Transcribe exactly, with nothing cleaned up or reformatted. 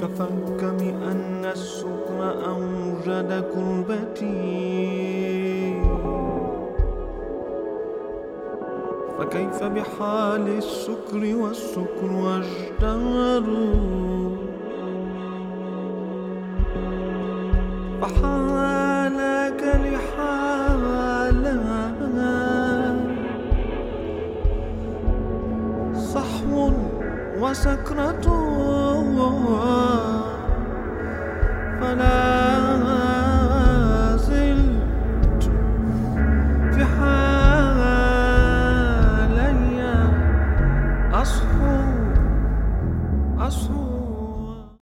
كفم أن السكر أوجد كربتي، فكيف بحال السكر والسكر أجدر؟ فحالك لحالا صحو وسكرة